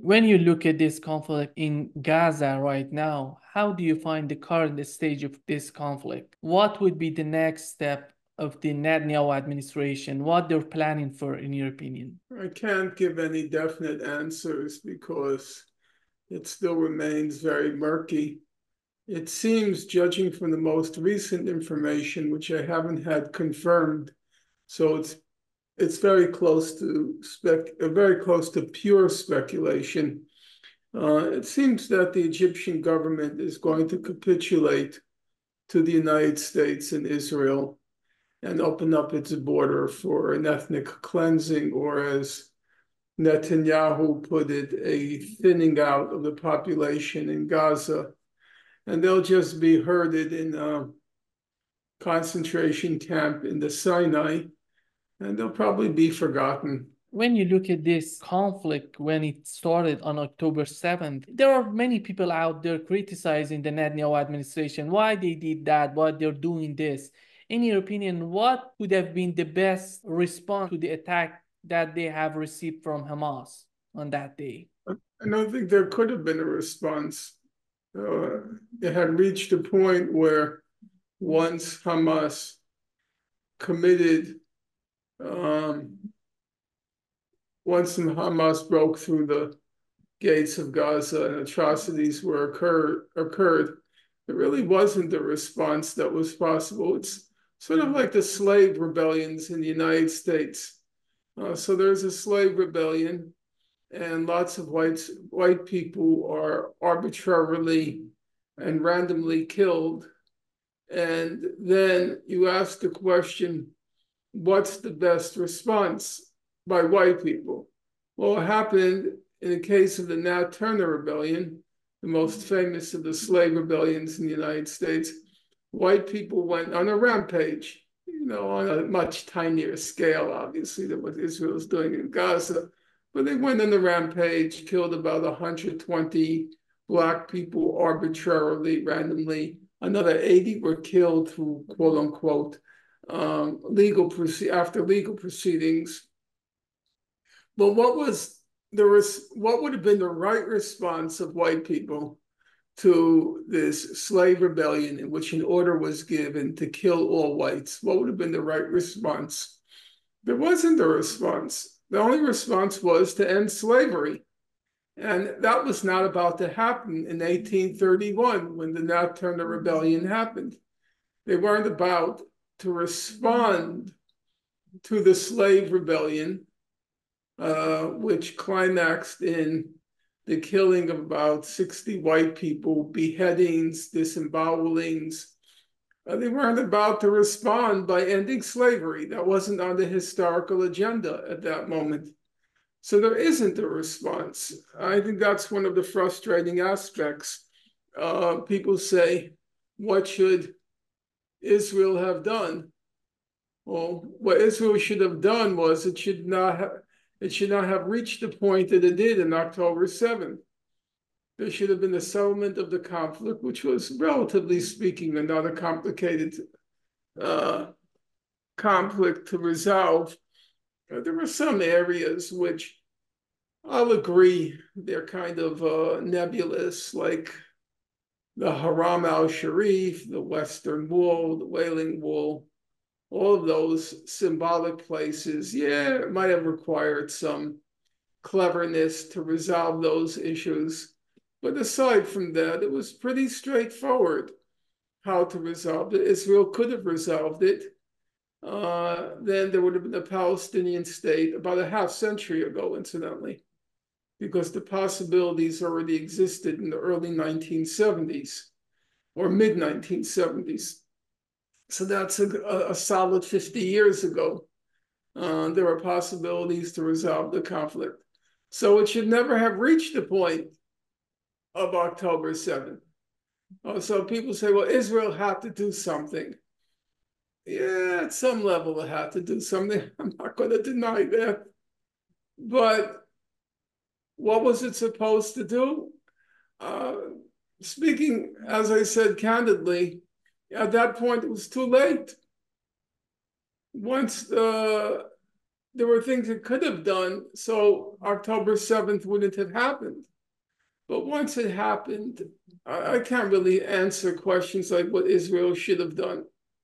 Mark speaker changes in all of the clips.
Speaker 1: When you look at this conflict in Gaza right now, how do you find the current stage of this conflict? What would be the next step of the Netanyahu administration? What they're planning for, in your opinion?
Speaker 2: I can't give any definite answers because it still remains very murky. It seems, judging from the most recent information, which I haven't had confirmed, so it's very close to pure speculation. It seems that the Egyptian government is going to capitulate to the United States and Israel and open up its border for an ethnic cleansing, or as Netanyahu put it, a thinning out of the population in Gaza. And they'll just be herded in a concentration camp in the Sinai, and they'll probably be forgotten.
Speaker 1: When you look at this conflict, when it started on October 7th, there are many people out there criticizing the Netanyahu administration, why they did that, why they're doing this. In your opinion, what would have been the best response to the attack that they have received from Hamas on that day?
Speaker 2: I don't think there could have been a response. It had reached a point where once Hamas committed, once Hamas broke through the gates of Gaza and atrocities occurred, there really wasn't a response that was possible. It's sort of like the slave rebellions in the United States. So there's a slave rebellion, and lots of white people are arbitrarily and randomly killed. And then you ask the question, what's the best response by white people? Well, it happened in the case of the Nat Turner Rebellion, the most famous of the slave rebellions in the United States. White people went on a rampage, on a much tinier scale, obviously, than what Israel is doing in Gaza. But they went on the rampage, killed about 120 Black people arbitrarily, randomly. Another 80 were killed through quote unquote after legal proceedings. But what would have been the right response of white people to this slave rebellion in which an order was given to kill all whites? What would have been the right response? There wasn't a response. The only response was to end slavery. And that was not about to happen in 1831 when the Nat Turner Rebellion happened. They weren't about to respond to the slave rebellion, which climaxed in the killing of about 60 white people, beheadings, disembowelings. They weren't about to respond by ending slavery. That wasn't on the historical agenda at that moment. So there isn't a response. I think that's one of the frustrating aspects. People say, what should Israel have done? Well, what Israel should have done was it should not have reached the point that it did in October 7th. There should have been a settlement of the conflict, which was, relatively speaking, not a complicated conflict to resolve. There were some areas which I'll agree they're kind of nebulous, like the Haram al-Sharif, the Western Wall, the Wailing Wall, all of those symbolic places. Yeah, it might have required some cleverness to resolve those issues. But aside from that, it was pretty straightforward how to resolve it. Israel could have resolved it. Then there would have been a Palestinian state about a half century ago, incidentally, because the possibilities already existed in the early 1970s or mid 1970s. So that's a solid 50 years ago. There were possibilities to resolve the conflict. So it should never have reached the point of October 7th. So people say, well, Israel had to do something. Yeah, at some level it had to do something. I'm not going to deny that. But what was it supposed to do? Speaking, as I said candidly, at that point it was too late. Once there were things it could have done so October 7th wouldn't have happened. But once it happened, I can't really answer questions like what Israel should have done.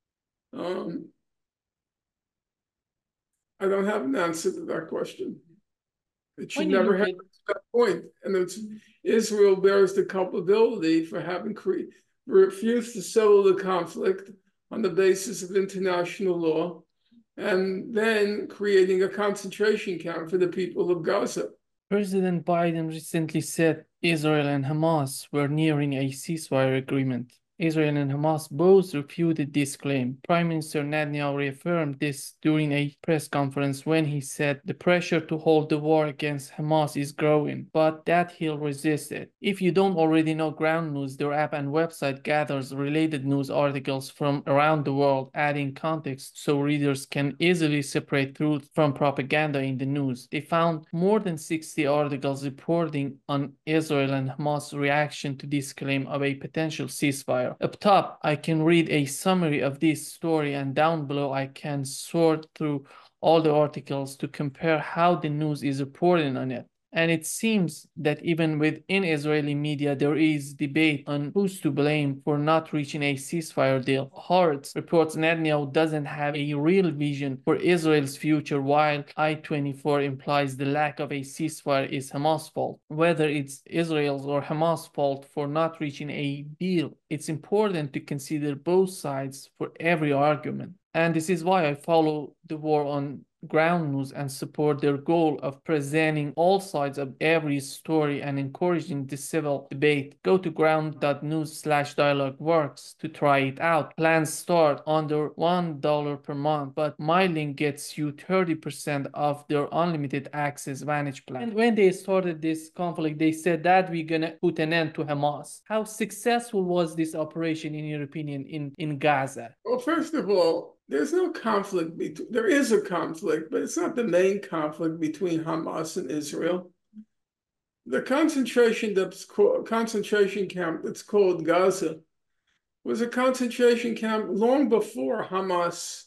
Speaker 2: I don't have an answer to that question. It should
Speaker 1: When you
Speaker 2: never
Speaker 1: look
Speaker 2: happen
Speaker 1: at
Speaker 2: to that point. And it's Israel bears the culpability for having refused to settle the conflict on the basis of international law and then creating a concentration camp for the people of Gaza.
Speaker 1: President Biden recently said Israel and Hamas were nearing a ceasefire agreement. Israel and Hamas both refuted this claim. Prime Minister Netanyahu reaffirmed this during a press conference when he said the pressure to hold the war against Hamas is growing, but that he'll resist it. If you don't already know Ground News, their app and website gathers related news articles from around the world, adding context so readers can easily separate truth from propaganda in the news. They found more than 60 articles reporting on Israel and Hamas' reaction to this claim of a potential ceasefire. Up top, I can read a summary of this story, and down below, I can sort through all the articles to compare how the news is reporting on it. And it seems that even within Israeli media, there is debate on who's to blame for not reaching a ceasefire deal. Haaretz reports Netanyahu doesn't have a real vision for Israel's future, while I-24 implies the lack of a ceasefire is Hamas' fault. Whether it's Israel's or Hamas' fault for not reaching a deal, it's important to consider both sides for every argument. And this is why I follow the war on Ground News and support their goal of presenting all sides of every story and encouraging the civil debate. Go to ground.news/dialogueworks to try it out. Plans start under $1 per month, but my link gets you 30% off their unlimited access Vantage plan. And when they started this conflict, they said that we're gonna put an end to Hamas. How successful was this operation, in your opinion, in Gaza?
Speaker 2: Well, first of all, there's no conflict between, there is a conflict, but it's not the main conflict between Hamas and Israel. The concentration camp that's called Gaza was a concentration camp long before Hamas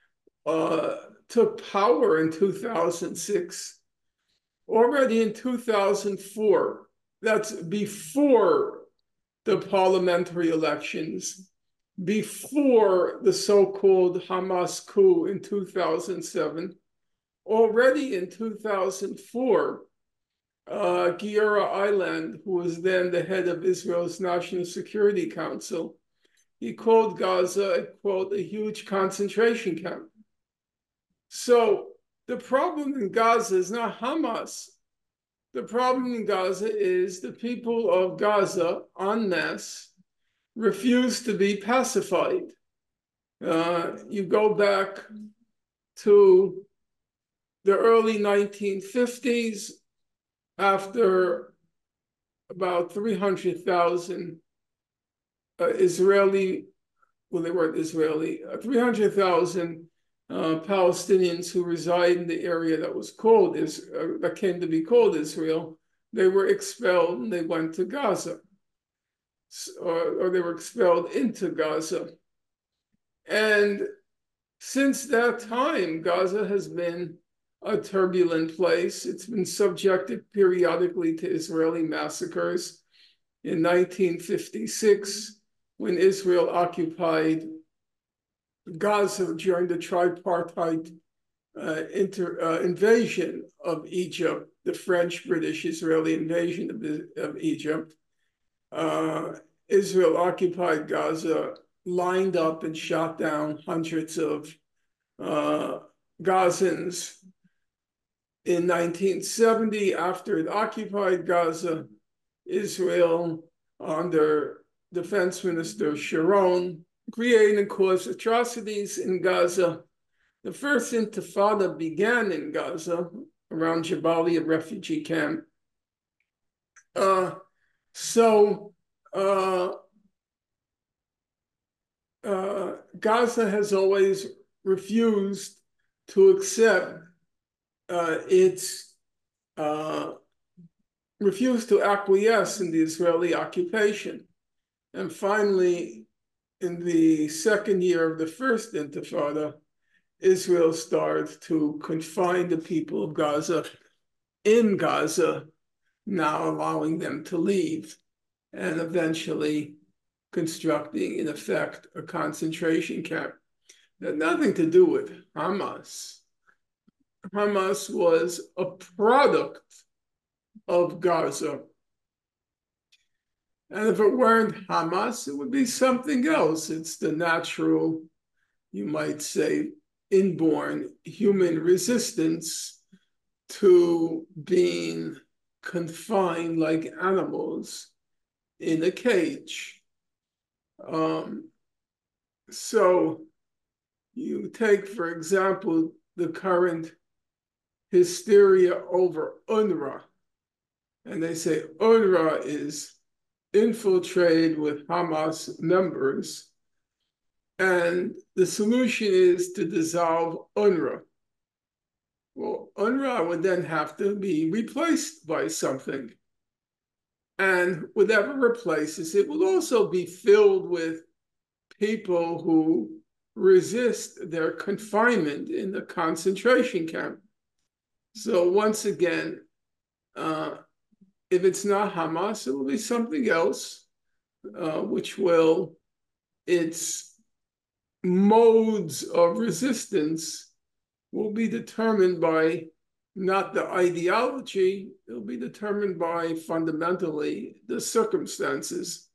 Speaker 2: took power in 2006. Already in 2004, that's before the parliamentary elections, before the so-called Hamas coup in 2007, already in 2004, Giora Eiland, who was then the head of Israel's National Security Council, he called Gaza, quote, a huge concentration camp. So the problem in Gaza is not Hamas. The problem in Gaza is the people of Gaza en masse refuse to be pacified. You go back to the early 1950s, after about 300,000 Israeli, well, they weren't Israeli, 300,000 Palestinians who reside in the area that was called that came to be called Israel, they were expelled and they went to Gaza, or they were expelled into Gaza. And since that time, Gaza has been a turbulent place. It's been subjected periodically to Israeli massacres. In 1956, when Israel occupied Gaza during the tripartite invasion of Egypt, the French-British-Israeli invasion of Egypt, Israel occupied Gaza, lined up and shot down hundreds of Gazans. In 1970, after it occupied Gaza, Israel, under Defense Minister Sharon, created and caused atrocities in Gaza. The first Intifada began in Gaza around Jabalia refugee camp. Gaza has always refused to accept refused to acquiesce in the Israeli occupation. And finally, in the second year of the first Intifada, Israel started to confine the people of Gaza in Gaza, now allowing them to leave, and eventually constructing, in effect, a concentration camp. It had nothing to do with Hamas. Hamas was a product of Gaza. And if it weren't Hamas, it would be something else. It's the natural, you might say, inborn human resistance to being confined like animals in a cage. So you take, for example, the current hysteria over UNRWA, and they say UNRWA is infiltrated with Hamas members, and the solution is to dissolve UNRWA. Well, UNRWA would then have to be replaced by something. And whatever replaces it will also be filled with people who resist their confinement in the concentration camp. So once again, if it's not Hamas, it will be something else, which will, its modes of resistance will be determined by not the ideology, it'll be determined by fundamentally the circumstances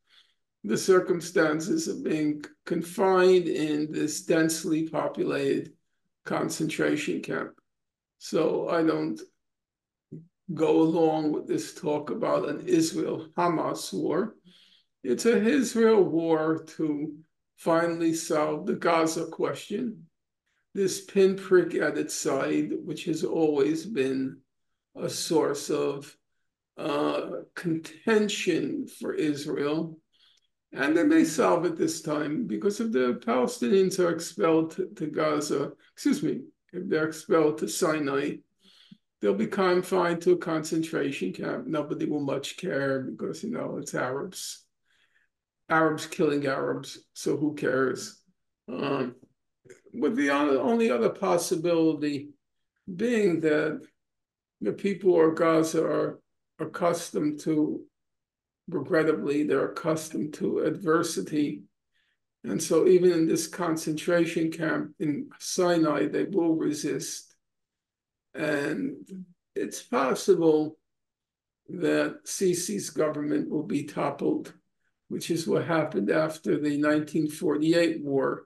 Speaker 2: of being confined in this densely populated concentration camp. So I don't go along with this talk about an Israel-Hamas war. It's an Israel war to finally solve the Gaza question. This pinprick at its side, which has always been a source of contention for Israel. And they may solve it this time, because if the Palestinians are expelled to Gaza, if they're expelled to Sinai, they'll be confined to a concentration camp. Nobody will much care because, it's Arabs killing Arabs, so who cares? With the only other possibility being that the people of Gaza are accustomed to, regrettably, they're accustomed to adversity. And so even in this concentration camp in Sinai, they will resist. And it's possible that Sisi's government will be toppled, which is what happened after the 1948 war.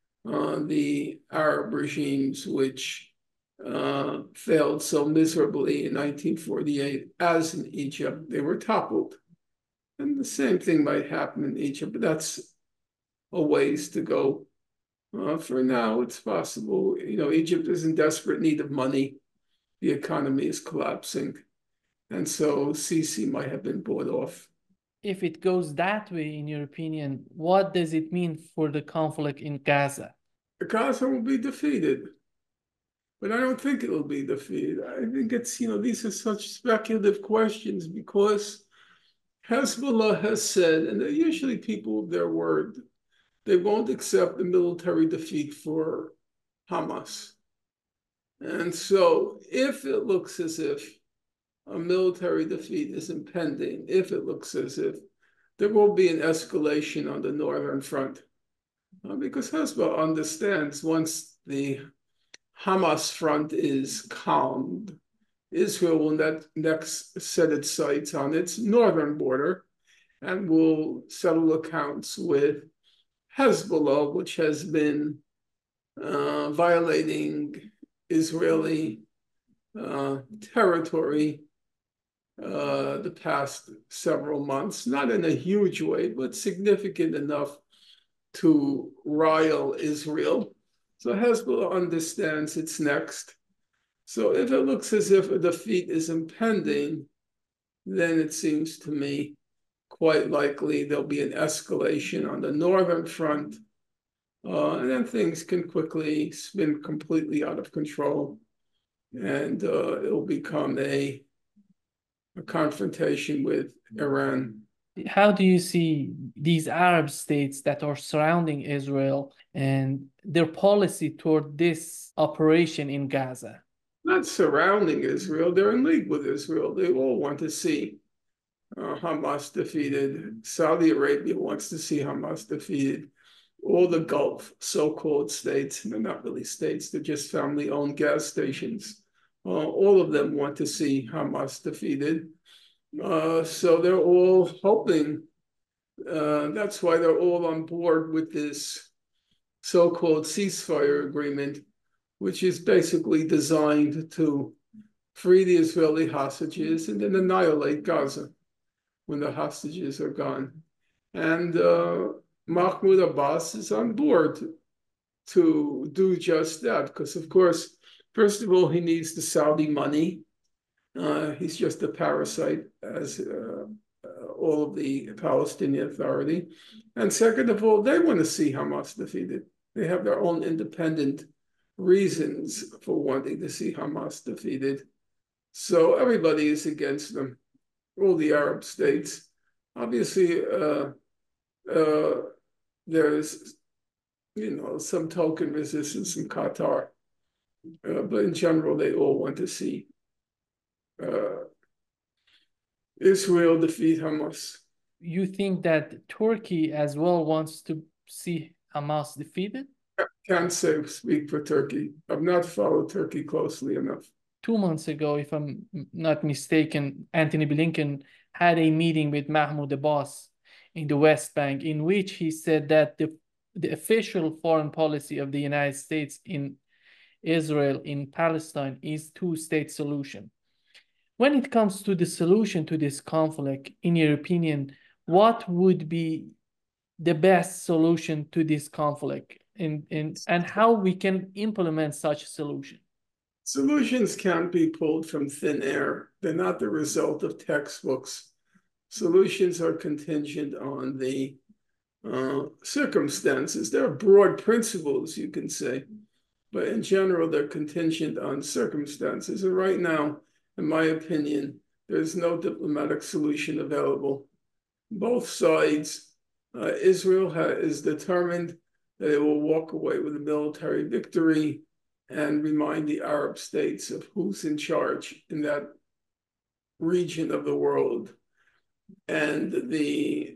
Speaker 2: The Arab regimes, which failed so miserably in 1948, as in Egypt, they were toppled. And the same thing might happen in Egypt, but that's a ways to go. For now, it's possible. Egypt is in desperate need of money. The economy is collapsing. And so Sisi might have been bought off.
Speaker 1: If it goes that way, in your opinion, what does it mean for the conflict in Gaza?
Speaker 2: Gaza will be defeated. But I don't think it will be defeated. I think it's, these are such speculative questions because Hezbollah has said, and they're usually people of their word, they won't accept a military defeat for Hamas. And so if it looks as if a military defeat is impending, if it looks as if there will be an escalation on the northern front, because Hezbollah understands once the Hamas front is calmed, Israel will next set its sights on its northern border and will settle accounts with Hezbollah, which has been violating Israeli territory the past several months, not in a huge way, but significant enough to rile Israel. So Hezbollah understands it's next. So if it looks as if a defeat is impending, then it seems to me quite likely there'll be an escalation on the northern front, and then things can quickly spin completely out of control, and it'll become a confrontation with Iran.
Speaker 1: How do you see these Arab states that are surrounding Israel and their policy toward this operation in Gaza?
Speaker 2: Not surrounding Israel, they're in league with Israel. They all want to see Hamas defeated. Saudi Arabia wants to see Hamas defeated. All the Gulf so-called states, they're not really states, they're just family-owned gas stations. All of them want to see Hamas defeated. So they're all hoping, that's why they're all on board with this so-called ceasefire agreement, which is basically designed to free the Israeli hostages and then annihilate Gaza when the hostages are gone. And Mahmoud Abbas is on board to do just that, because, of course, first of all, he needs the Saudi money. He's just a parasite, as all of the Palestinian Authority. And second of all, they want to see Hamas defeated. They have their own independent reasons for wanting to see Hamas defeated. So everybody is against them, all the Arab states. Obviously, there's some token resistance in Qatar, but in general, they all want to see uh, Israel defeat Hamas.
Speaker 1: You think that Turkey as well wants to see Hamas defeated?
Speaker 2: Can't say speak for Turkey. I've not followed Turkey closely enough.
Speaker 1: 2 months ago, if I'm not mistaken, Antony Blinken had a meeting with Mahmoud Abbas in the West Bank, in which he said that the official foreign policy of the United States in Israel, in Palestine, is two-state solution. When it comes to the solution to this conflict, in your opinion, what would be the best solution to this conflict, and how we can implement such a solution?
Speaker 2: Solutions can't be pulled from thin air. They're not the result of textbooks. Solutions are contingent on the circumstances. There are broad principles, you can say, but in general, they're contingent on circumstances. And right now, in my opinion, there's no diplomatic solution available. Both sides, Israel is determined that it will walk away with a military victory and remind the Arab states of who's in charge in that region of the world. And the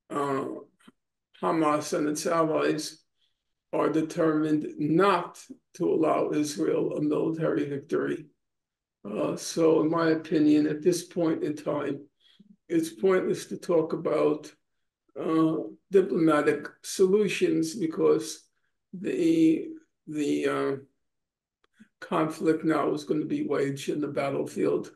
Speaker 2: Hamas and its allies are determined not to allow Israel a military victory. So in my opinion, at this point in time, it's pointless to talk about diplomatic solutions, because the conflict now is going to be waged in the battlefield.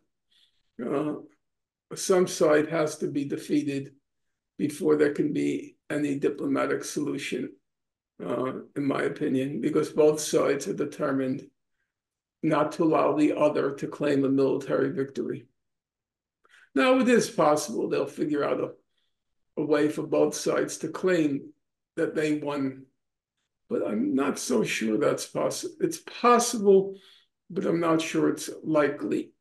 Speaker 2: Some side has to be defeated before there can be any diplomatic solution, in my opinion, because both sides are determined not to allow the other to claim a military victory. Now, it is possible they'll figure out a way for both sides to claim that they won, but I'm not so sure that's possible. It's possible, but I'm not sure it's likely.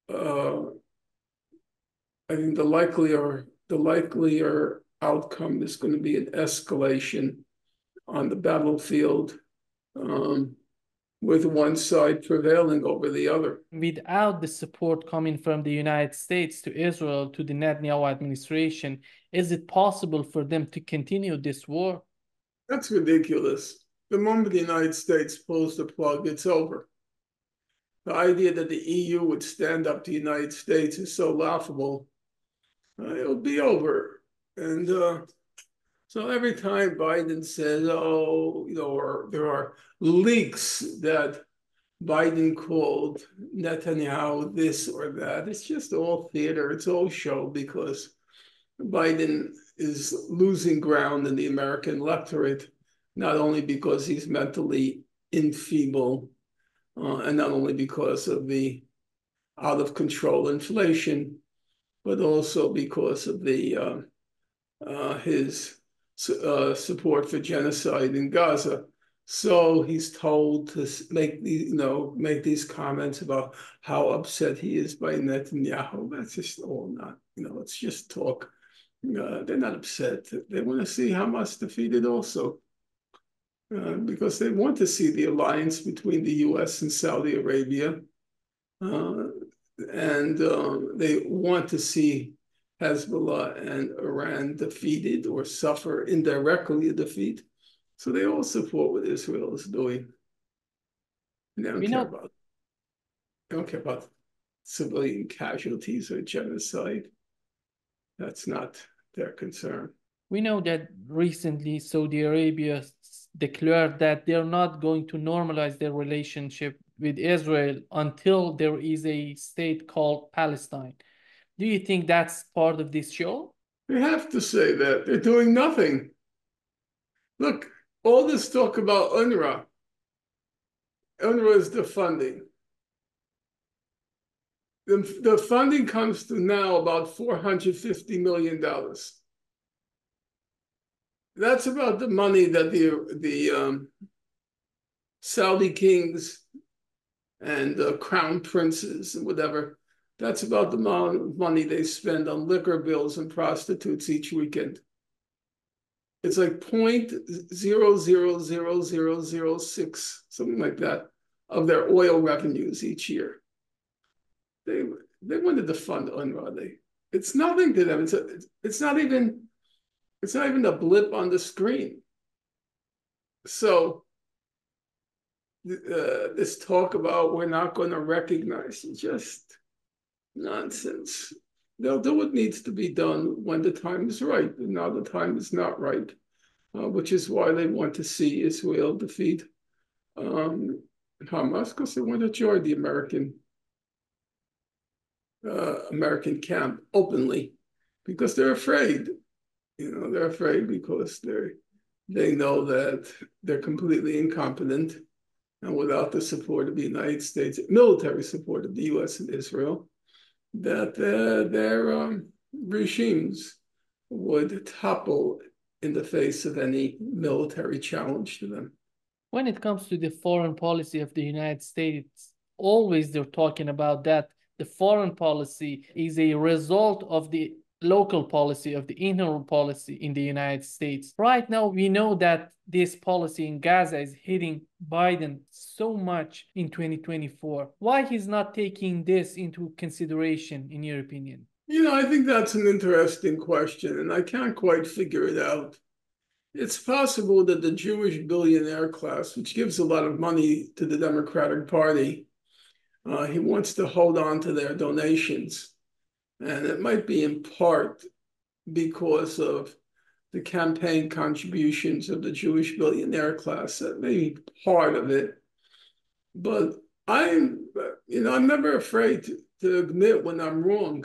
Speaker 2: I think the likelier outcome is going to be an escalation on the battlefield, with one side prevailing over the other.
Speaker 1: Without the support coming from the United States to Israel, to the Netanyahu administration, is it possible for them to continue this war?
Speaker 2: That's ridiculous. The moment the United States pulls the plug, it's over. The idea that the EU would stand up to the United States is so laughable. It'll be over. And so every time Biden says, or there are leaks that Biden called Netanyahu this or that, it's just all theater. It's all show, because Biden is losing ground in the American electorate, not only because he's mentally enfeebled, and not only because of the out of control inflation, but also because of his support for genocide in Gaza. So he's told to make these comments about how upset he is by Netanyahu. That's just all not, it's just talk. they're not upset. They want to see Hamas defeated also, because they want to see the alliance between the U.S. and Saudi Arabia, uh, and they want to see Hezbollah and Iran defeated or suffer indirectly a defeat. So they all support what Israel is doing. They don't
Speaker 1: We
Speaker 2: care
Speaker 1: know
Speaker 2: about they don't care about civilian casualties or genocide. That's not their concern.
Speaker 1: we know that recently Saudi Arabia declared that they're not going to normalize their relationship with Israel until there is a state called Palestine. Do you think that's part of this show?
Speaker 2: They have to say that they're doing nothing. Look, all this talk about UNRWA. UNRWA is the funding. The funding comes to now about $450 million. That's about the money that the Saudi kings and crown princes and whatever. That's about the amount of money they spend on liquor bills and prostitutes each weekend. It's like 0.000006, something like that, of their oil revenues each year. They wanted to fund UNRWA. It's nothing to them. It's not even a blip on the screen. So this talk about we're not going to recognize is just nonsense. They'll do what needs to be done when the time is right. And now the time is not right, which is why they want to see Israel defeat Hamas, because they want to join the American camp openly, because they're afraid. They're afraid because they know that they're completely incompetent, and without the support of the United States, military support of the U.S. and Israel, that their regimes would topple in the face of any military challenge to them.
Speaker 1: When it comes to the foreign policy of the United States, always they're talking about that the foreign policy is a result of the local policy, of the internal policy in the United States. Right now, we know that this policy in Gaza is hitting Biden so much in 2024. Why he's not taking this into consideration, in your opinion?
Speaker 2: I think that's an interesting question, and I can't quite figure it out. It's possible that the Jewish billionaire class, which gives a lot of money to the Democratic Party, he wants to hold on to their donations. And it might be in part because of the campaign contributions of the Jewish billionaire class. That may be part of it. But I'm never afraid to admit when I'm wrong.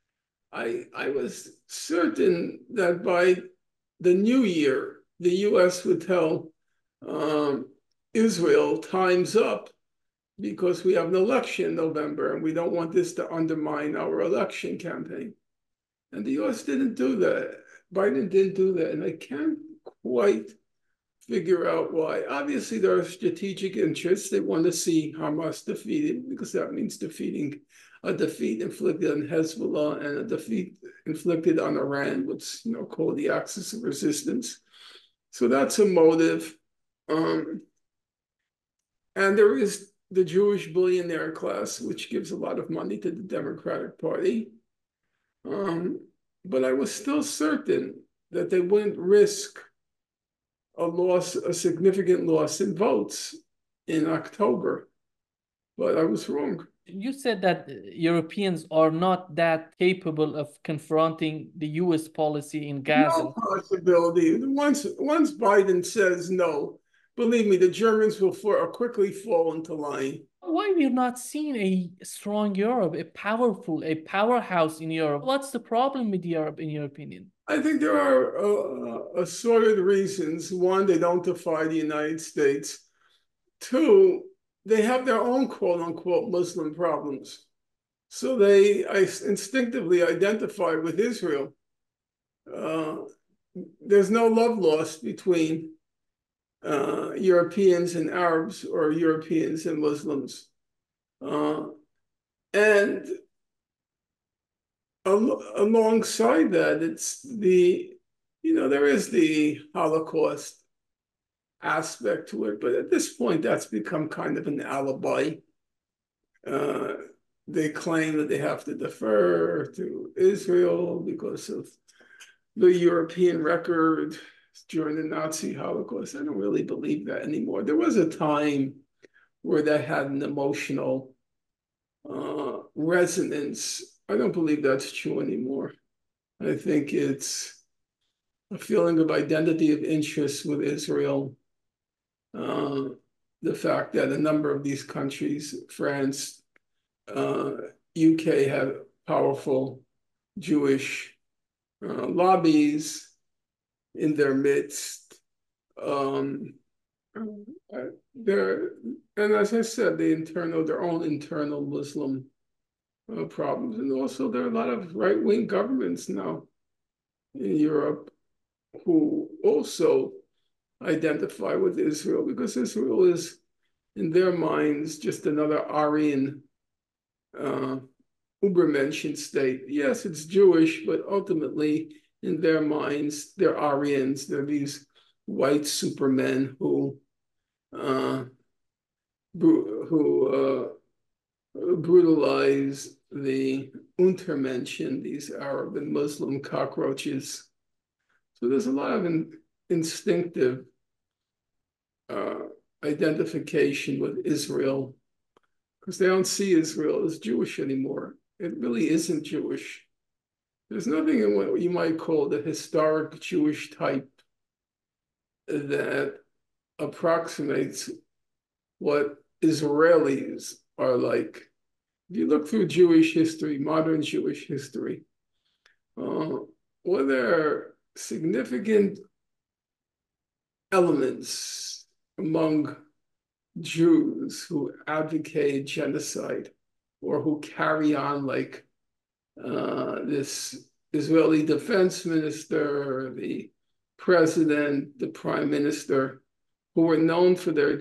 Speaker 2: I was certain that by the new year, the U.S. would tell Israel, time's up, because we have an election in November and we don't want this to undermine our election campaign. And the U.S. didn't do that. Biden didn't do that. And I can't quite figure out why. Obviously, there are strategic interests. They want to see Hamas defeated, because that means defeating a defeat inflicted on Hezbollah and a defeat inflicted on Iran, what's called the Axis of Resistance. So that's a motive. And there is the Jewish billionaire class, which gives a lot of money to the Democratic Party. But I was still certain that they wouldn't risk a significant loss in votes in October. But I was wrong.
Speaker 1: You said that Europeans are not that capable of confronting the US policy in Gaza.
Speaker 2: No possibility. Once Biden says no, believe me, the Germans will quickly fall into line.
Speaker 1: Why we're not seeing a strong Europe, a powerhouse in Europe? What's the problem with Europe, in your opinion?
Speaker 2: I think there are assorted reasons. One, they don't defy the United States. Two, they have their own quote unquote Muslim problems. So they instinctively identify with Israel. There's no love lost between Europeans and Arabs, or Europeans and Muslims. And alongside that, it's there is the Holocaust aspect to it, but at this point, that's become kind of an alibi. Uh, they claim that they have to defer to Israel because of the European record during the Nazi Holocaust. I don't really believe that anymore. There was a time where that had an emotional resonance. I don't believe that's true anymore. I think it's a feeling of identity of interest with Israel. Uh, the fact that a number of these countries, France, UK, have powerful Jewish lobbies in their midst. Um, there, and as I said, their own internal Muslim problems, and also there are a lot of right-wing governments now in Europe who also identify with Israel because Israel is, in their minds, just another Aryan uh, Ubermensch state. Yes, it's Jewish, but ultimately, in their minds, they're Aryans. They're these white supermen uh, who brutalize the Untermenschen, these Arab and Muslim cockroaches. So there's a lot of instinctive uh, identification with Israel because they don't see Israel as Jewish anymore. It really isn't Jewish. There's nothing in what you might call the historic Jewish type that approximates what Israelis are like. If you look through Jewish history, modern Jewish history, were there significant elements among Jews who advocate genocide or who carry on like this Israeli defense minister, the president, the prime minister, who were known for their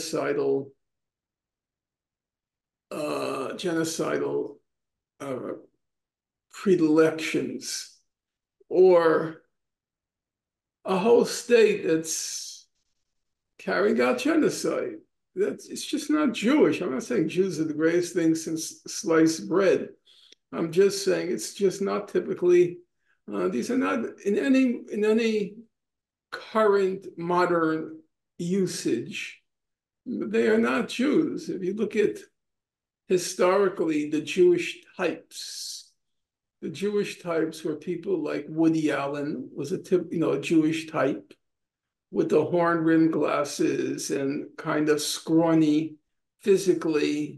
Speaker 2: genocidal uh, predilections, or a whole state that's carrying out genocide. It's just not Jewish. I'm not saying Jews are the greatest thing since sliced bread. I'm just saying it's just not typically. These are not in any current modern usage. They are not Jews. If you look at historically the Jewish types were people like Woody Allen was a Jewish type with the horn-rimmed glasses and kind of scrawny, physically,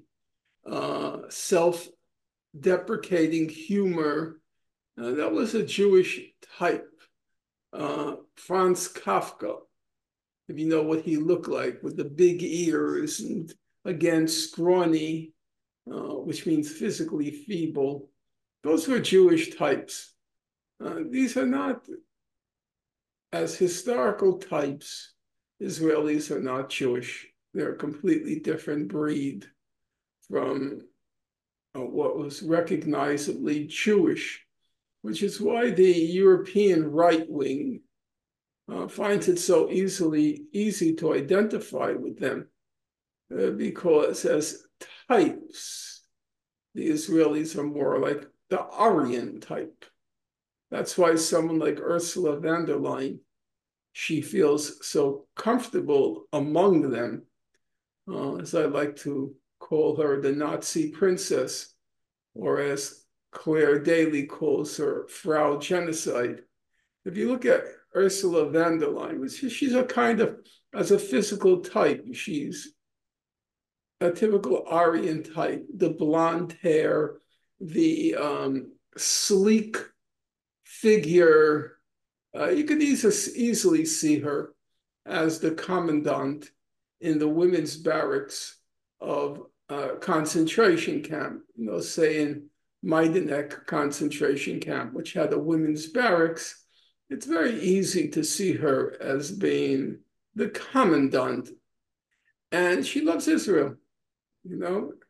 Speaker 2: self-deprecating humor. That was a Jewish type. Franz Kafka, if you know what he looked like, with the big ears and again scrawny, which means physically feeble. Those were Jewish types. These are not, as historical types, Israelis are not Jewish. They're a completely different breed from what was recognizably Jewish, which is why the European right wing finds it so easy to identify with them because as types, the Israelis are more like the Aryan type. That's why someone like Ursula von der Leyen, she feels so comfortable among them, as I like to call her, the Nazi princess, or as Claire Daly calls her, Frau Genocide. If you look at Ursula von der Leyen, she's a kind of, as a physical type, she's a typical Aryan type, the blonde hair, the sleek figure. You can easily see her as the commandant in the women's barracks of concentration camp, say in Majdanek concentration camp, which had a women's barracks. It's very easy to see her as being the commandant. And she loves Israel, you know.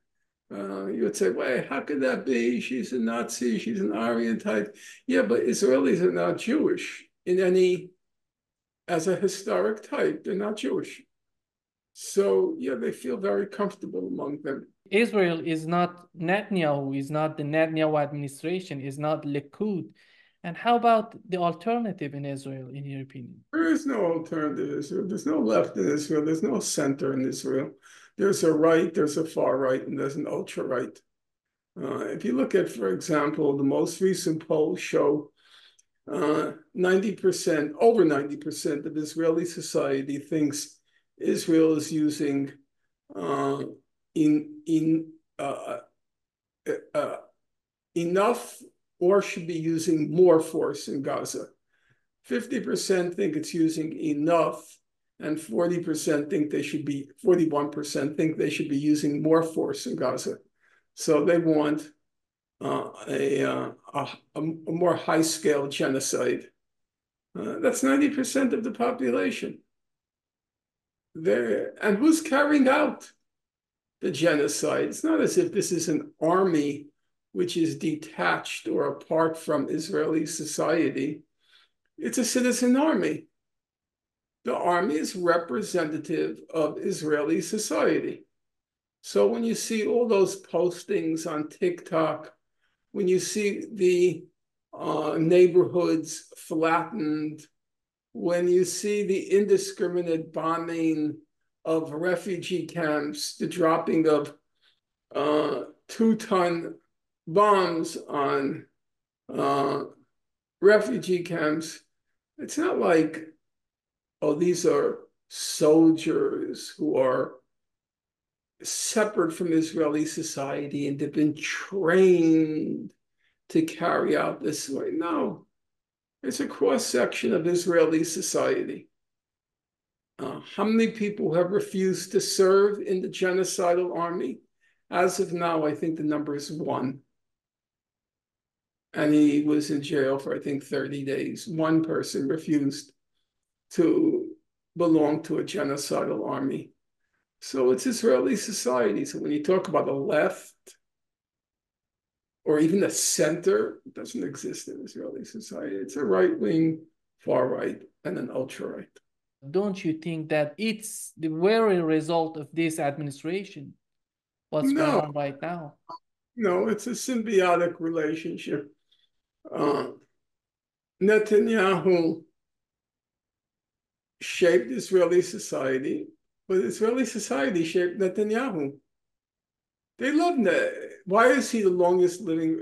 Speaker 2: You would say, wait, how could that be? She's a Nazi, she's an Aryan type. Yeah, but Israelis are not Jewish in any, as a historic type. They're not Jewish. So, yeah, they feel very comfortable among them.
Speaker 1: Israel is not Netanyahu, is not the Netanyahu administration, is not Likud. And how about the alternative in Israel, in your opinion?
Speaker 2: There is no alternative to Israel. There's no left in Israel. There's no center in Israel. There's a right, there's a far right, and there's an ultra right. If you look at, for example, the most recent polls show 90%, over 90% of Israeli society thinks Israel is using uh, in uh, enough or should be using more force in Gaza. 50% think it's using enough, and 40% think they should be, 41% think they should be using more force in Gaza. So they want a more high scale genocide. That's 90% of the population. And who's carrying out the genocide? It's not as if this is an army which is detached or apart from Israeli society. It's a citizen army. The army is representative of Israeli society. So when you see all those postings on TikTok, when you see the neighborhoods flattened, when you see the indiscriminate bombing of refugee camps, the dropping of 2-ton bombs on refugee camps, it's not like, oh, these are soldiers who are separate from Israeli society and have been trained to carry out this way. No, it's a cross section of Israeli society. How many people have refused to serve in the genocidal army? As of now, I think the number is 1. And he was in jail for, I think, 30 days. One person refused to belong to a genocidal army. So it's Israeli society. So when you talk about the left or even the center, it doesn't exist in Israeli society. It's a right wing, far right, and an ultra right.
Speaker 1: Don't you think that it's the very result of this administration, what's going
Speaker 2: No,
Speaker 1: on right now?
Speaker 2: no, it's a symbiotic relationship. Uh, Netanyahu shaped Israeli society, but Israeli society shaped Netanyahu. They love Net. Why is he the longest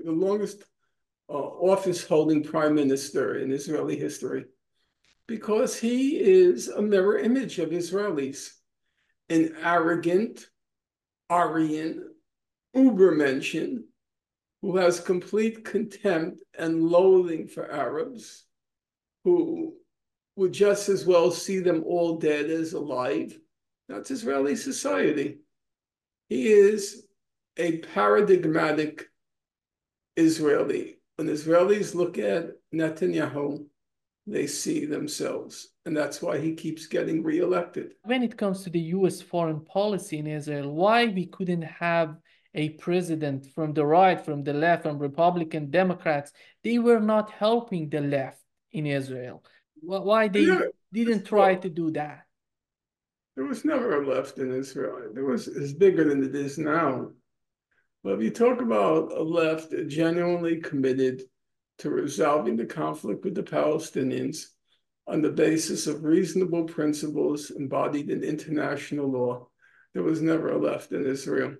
Speaker 2: office holding prime minister in Israeli history? Because he is a mirror image of Israelis, an arrogant, Aryan, Ubermensch who has complete contempt and loathing for Arabs, who would just as well see them all dead as alive. That's Israeli society. He is a paradigmatic Israeli. When Israelis look at Netanyahu, they see themselves. And that's why he keeps getting reelected.
Speaker 1: When it comes to the US foreign policy in Israel, why we couldn't have a president from the right, from the left, from Republican Democrats? They were not helping the left in Israel. Why they
Speaker 2: Yeah,
Speaker 1: didn't try
Speaker 2: well,
Speaker 1: to do that?
Speaker 2: there was never a left in Israel. There was, it's bigger than it is now. But if you talk about a left genuinely committed to resolving the conflict with the Palestinians on the basis of reasonable principles embodied in international law, there was never a left in Israel.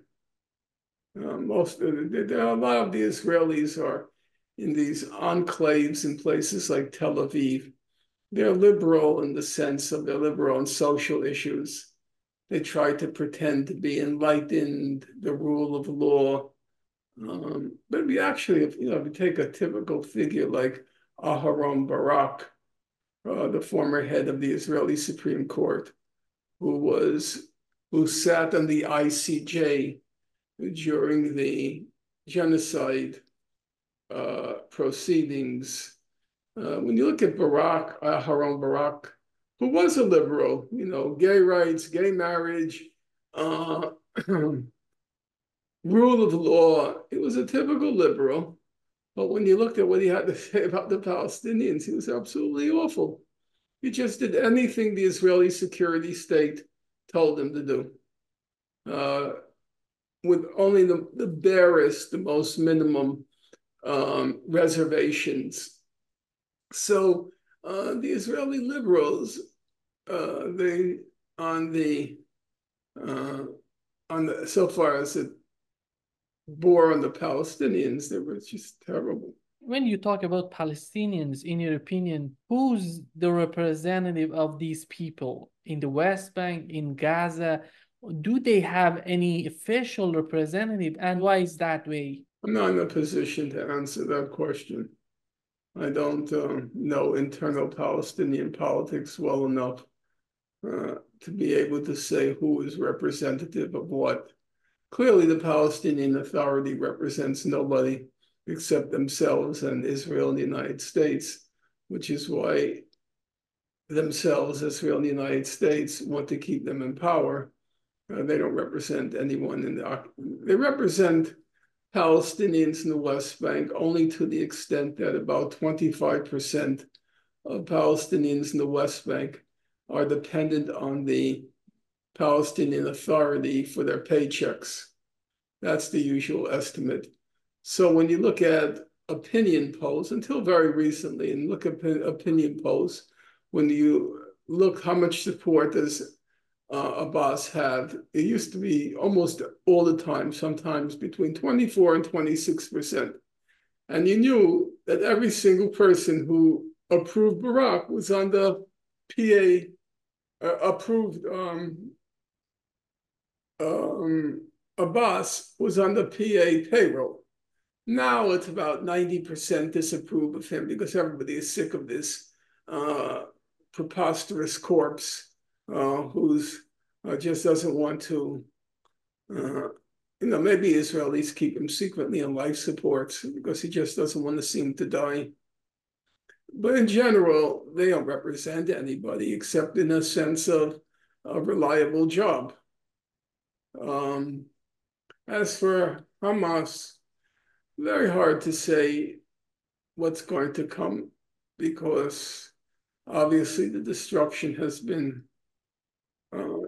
Speaker 2: There are a lot of the Israelis are in these enclaves in places like Tel Aviv. They're liberal in the sense of they're liberal on social issues. They try to pretend to be enlightened, the rule of law. But we actually, if you take a typical figure like Aharon Barak, the former head of the Israeli Supreme Court, who sat on the ICJ during the genocide proceedings. When you look at Aharon Barak, who was a liberal, gay rights, gay marriage, rule of law, he was a typical liberal. But when you looked at what he had to say about the Palestinians, he was absolutely awful. He just did anything the Israeli security state told him to do, uh, with only the barest, the most minimum reservations. So the Israeli liberals, they on the uh, so far as it bore on the Palestinians, they were just terrible.
Speaker 1: When you talk about Palestinians, in your opinion, who's the representative of these people in the West Bank, in Gaza? Do they have any official representative, and why is that way?
Speaker 2: I'm not in a position to answer that question. I don't know internal Palestinian politics well enough to be able to say who is representative of what. Clearly, the Palestinian Authority represents nobody except themselves and Israel and the United States, which is why themselves, Israel and the United States, want to keep them in power. They don't represent anyone in the. They represent Palestinians in the West Bank only to the extent that about 25% of Palestinians in the West Bank are dependent on the Palestinian Authority for their paychecks. That's the usual estimate. So when you look at opinion polls, until very recently, and look at opinion polls, when you look how much support does Abbas have, it used to be almost all the time, sometimes between 24 and 26%. And you knew that every single person who approved Barak was on the PA approved Abbas was on the PA payroll. Now it's about 90% disapprove of him because everybody is sick of this preposterous corpse who's just doesn't want to, maybe Israelis keep him secretly on life support because he just doesn't want to seem to die. But in general, they don't represent anybody except in a sense of a reliable job. As for Hamas, very hard to say what's going to come because obviously the destruction has been uh,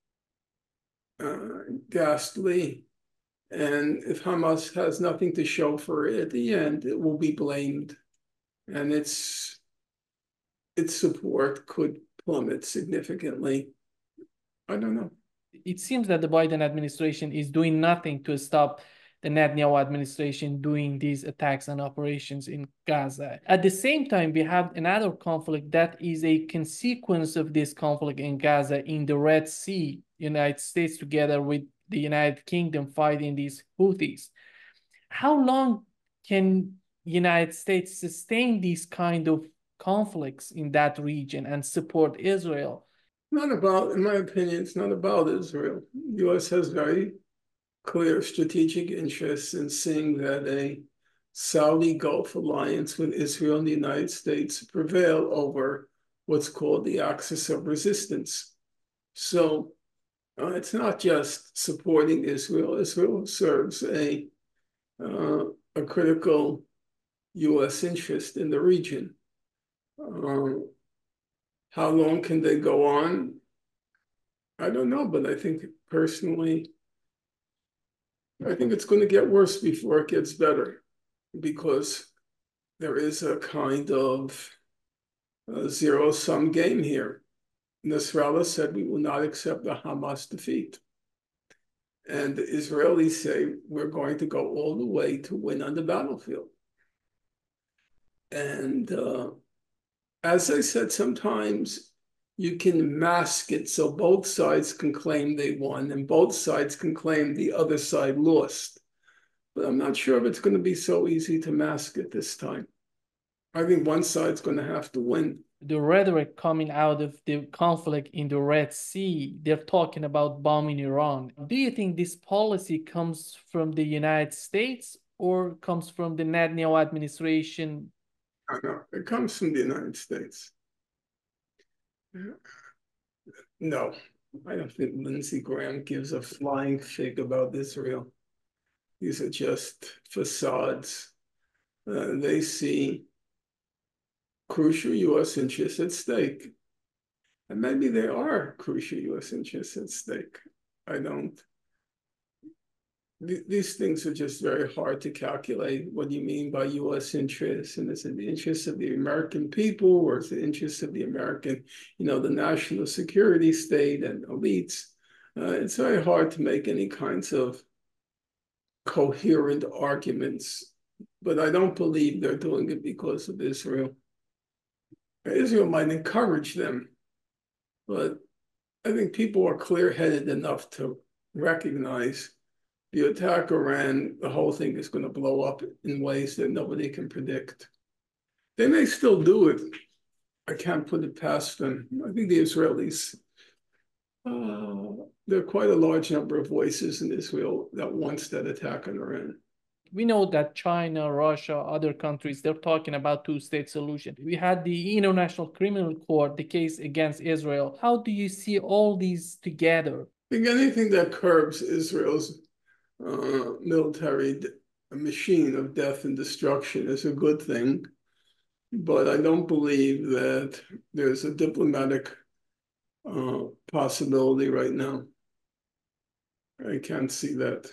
Speaker 2: ghastly. And if Hamas has nothing to show for it at the end, it will be blamed. And its support could plummet significantly. I don't know.
Speaker 1: It seems that the Biden administration is doing nothing to stop the Netanyahu administration doing these attacks and operations in Gaza. At the same time, we have another conflict that is a consequence of this conflict in Gaza in the Red Sea. United States together with the United Kingdom fighting these Houthis. How long can United States sustain these kind of conflicts in that region and support Israel?
Speaker 2: Not about, in my opinion, it's not about Israel. The U.S. has very clear strategic interests in seeing that a Saudi Gulf alliance with Israel and the United States prevail over what's called the axis of resistance. So it's not just supporting Israel. Israel serves a critical U.S. interest in the region. How long can they go on? I don't know, but I think personally, I think it's going to get worse before it gets better because there is a kind of zero-sum game here. Nasrallah said we will not accept the Hamas defeat. And the Israelis say we're going to go all the way to win on the battlefield. And as I said, sometimes you can mask it so both sides can claim they won and both sides can claim the other side lost. But I'm not sure if it's going to be so easy to mask it this time. I think one side's going to have to win.
Speaker 1: The rhetoric coming out of the conflict in the Red Sea, they're talking about bombing Iran. Do you think this policy comes from the United States or comes from the Netanyahu administration?
Speaker 2: I know it comes from the United States. No, I don't think Lindsey Graham gives a flying fig about Israel. These are just facades. They see crucial U.S. interests at stake. And maybe there are crucial U.S. interests at stake. I don't. These things are just very hard to calculate. What do you mean by U.S. interests? And is it the interests of the American people, or is it the interests of the American, the national security state and elites? It's very hard to make any kinds of coherent arguments, but I don't believe they're doing it because of Israel. Israel might encourage them, but I think people are clear-headed enough to recognize the attack Iran, the whole thing is going to blow up in ways that nobody can predict. They may still do it. I can't put it past them. I think the Israelis, there are quite a large number of voices in Israel that wants that attack on Iran.
Speaker 1: We know that China, Russia, other countries, they're talking about two-state solution. We had the International Criminal Court, the case against Israel. How do you see all these together?
Speaker 2: I think anything that curbs Israel's military machine of death and destruction is a good thing, but I don't believe that there's a diplomatic possibility right now. I can't see that.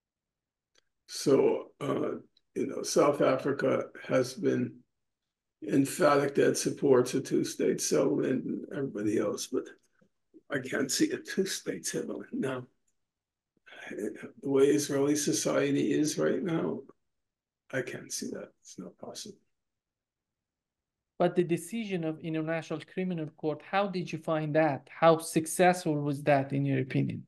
Speaker 2: So, South Africa has been emphatic that it supports a two-state settlement and everybody else, but I can't see a two-state settlement now. The way Israeli society is right now, I can't see that. It's not possible.
Speaker 1: But the decision of International Criminal Court, how did you find that? How successful was that, in your opinion?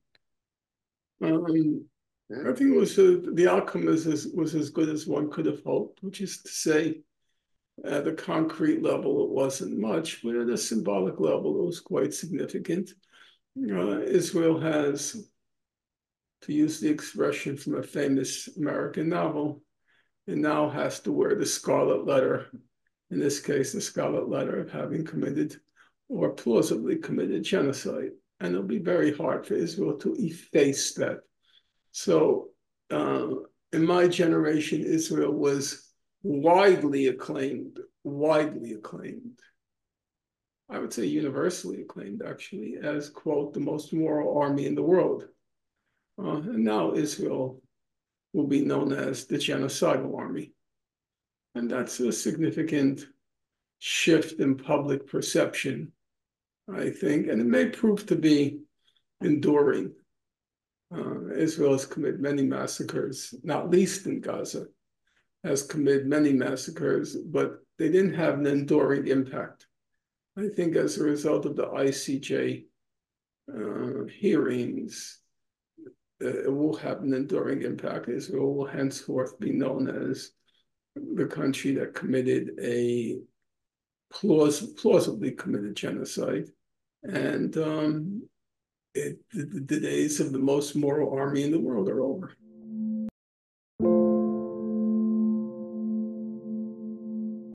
Speaker 2: I think it was the outcome was as good as one could have hoped, which is to say, at a concrete level, it wasn't much, but at a symbolic level, it was quite significant. Israel has, to use the expression from a famous American novel, it now has to wear the scarlet letter, in this case, the scarlet letter of having committed or plausibly committed genocide. And it'll be very hard for Israel to efface that. So in my generation, Israel was widely acclaimed. I would say universally acclaimed, actually, as, quote, the most moral army in the world. And now Israel will be known as the genocidal army. And that's a significant shift in public perception, I think, and it may prove to be enduring. Israel has committed many massacres, not least in Gaza, has committed many massacres, but they didn't have an enduring impact. I think as a result of the ICJ hearings, it will have an enduring impact. Israel will henceforth be known as the country that committed a plausibly committed genocide. And the days of the most moral army in the world are over.